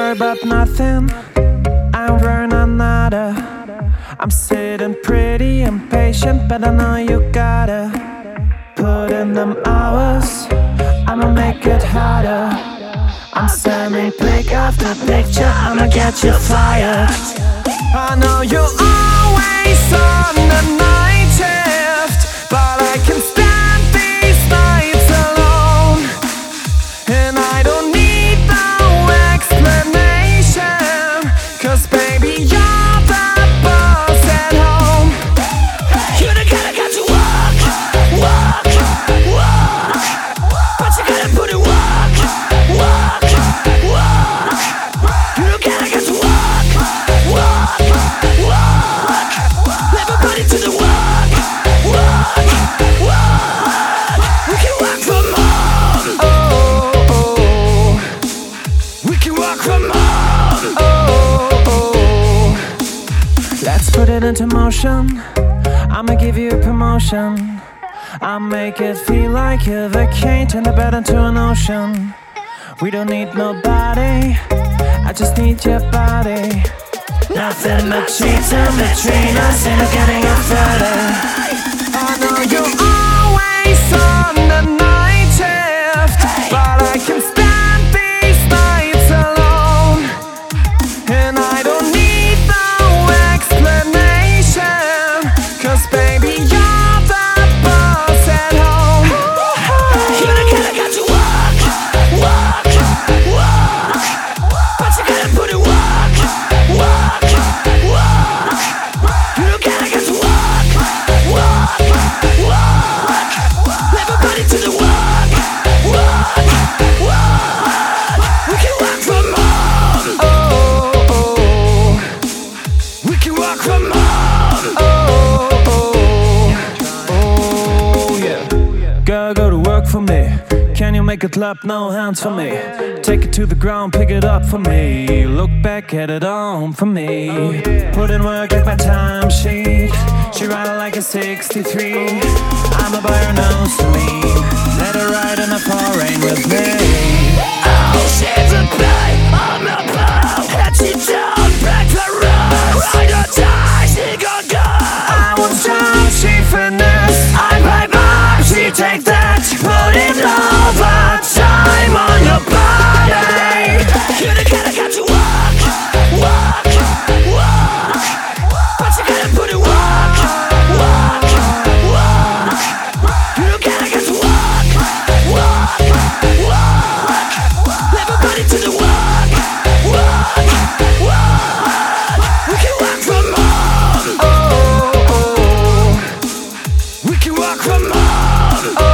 worry about nothing, I'm wearing another. I'm sitting pretty impatient, but I know you gotta put in them hours. I'ma make it harder. I'm sending pic after picture, I'ma get you fired. I know you're always on the night shift, but I can stand these nights alone. And I don't need no explanation, 'cause baby you're the boss at home. You the kind that got to walk, walk, walk, but you gotta put in work, work, work. You the kind that got to walk, walk, walk. Everybody to the work, work, work. We can work from home. Oh, oh, We can work from home. oh, oh. Let's put it into motion. I'ma give you a promotion. I'll make it feel like you're the king. Turn the bed into an ocean. We don't need nobody, I just need your body. Nothing but cheats in between us, and it's getting upsetting. I know you're always on the night shift, but I can stand these nights alone. And I don't need no explanation, 'cause baby you're the boss at home. You the kind that got to walk, walk, walk, but you gotta put in work, work, work. You the kind that got to walk, walk, walk. Everybody to the work, work, work. We can work from home. Oh, oh, We can work from home. oh, oh, oh, yeah. Girl, go to work for me. Can you make it clap? No hands for me. Take it to the ground, pick it up for me. Look back at it on for me. Put in work like my time sheet. She ride like a 63. I'ma buy her nose to me. Let her ride in the foreign with me. Oh, she's a play on the boat, and she don't break the rules. Ride or die, she gon' go. I want some, she finesse. I buy mom, she take that. Put in overtime on your body. You the kind that got to walk, walk, walk, but you gotta put in work, work, work. You the kind that got to walk, walk, walk. Everybody to the work, work, work. We can work from home. Oh, oh, We can work from home. oh,